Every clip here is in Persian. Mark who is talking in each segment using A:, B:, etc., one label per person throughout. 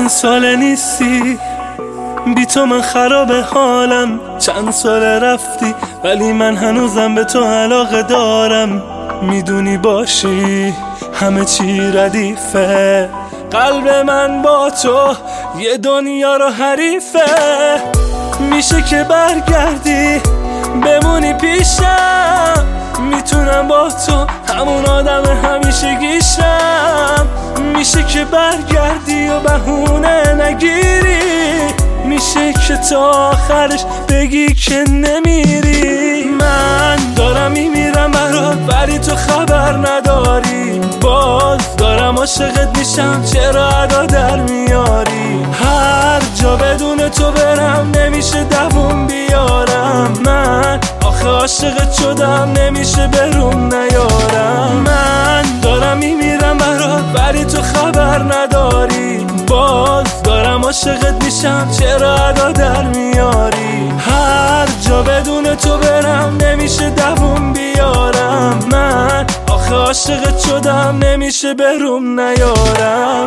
A: چند سال نیستی، بی تو من خراب حالم. چند سال رفتی ولی من هنوزم به تو علاقه دارم. میدونی باشی همه چی ردیفه، قلب من با تو یه دنیا رو حریفه. میشه که برگردی بمونی پیشم، میتونم با تو همون آدم همیشگیشم. میشه که برگردی و بهونه نگیری، میشه که تا آخرش بگی که نمیری. من دارم میمیرم برات ولی تو خبر نداری، باز دارم عاشقت میشم چرا ادا در میاری. هر جا بدون تو برم نمیشه دووم بیارم، من آخه عاشقت شدم نمیشه بروم نیارم. من دارم میمیرم برات ولی تو خبر نداری، باز دارم عاشقت میشم چرا ادا در میاری. هر جا بدون تو برم نمیشه دووم بیارم، من آخه عاشقت شدم نمیشه بروم نیارم.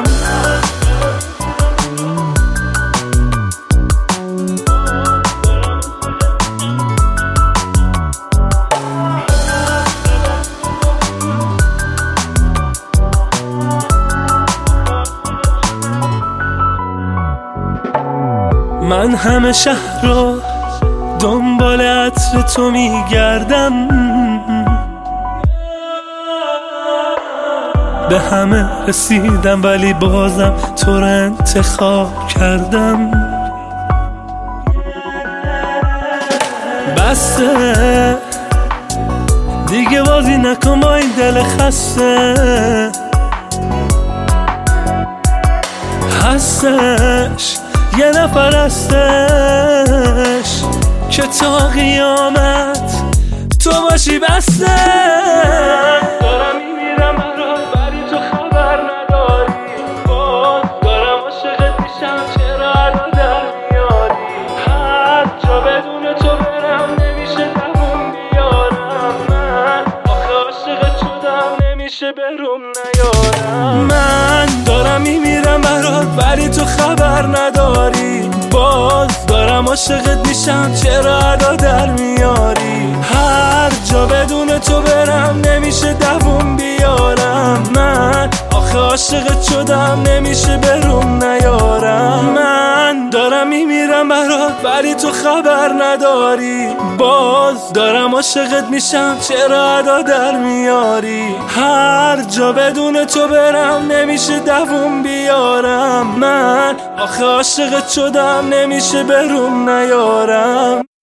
A: من همه شهر رو دنبال عطر تو میگردم، به همه رسیدم ولی بازم تو رو انتخاب کردم. بسته دیگه بازی نکن با این دل خسته، هستش یه نفر هستش که تا قیامت تو باشی بسته. دارم میمیرم برات ولی تو خبر نداری، باز دارم عاشقت میشم چرا ادا در میاری. هر جا بدون تو برم نمیشه دووم بیارم، من آخه عاشقت شدم نمیشه بروم نیارم. من دارم میمیرم برات ولی تو خبر نداری، باز دارم عاشقت میشم چرا ادا در میاری. هر جا بدون تو برم نمیشه دووم بیارم، من آخه عاشقت شدم نمیشه بروم نیارم. من دارم میمیرم برات ولی تو خبر نداری، باز دارم عاشقت میشم چرا ادا در میاری. هر جا بدون تو برم نمیشه دووم بیارم، من آخه عاشقت شدم نمیشه بروم نیارم.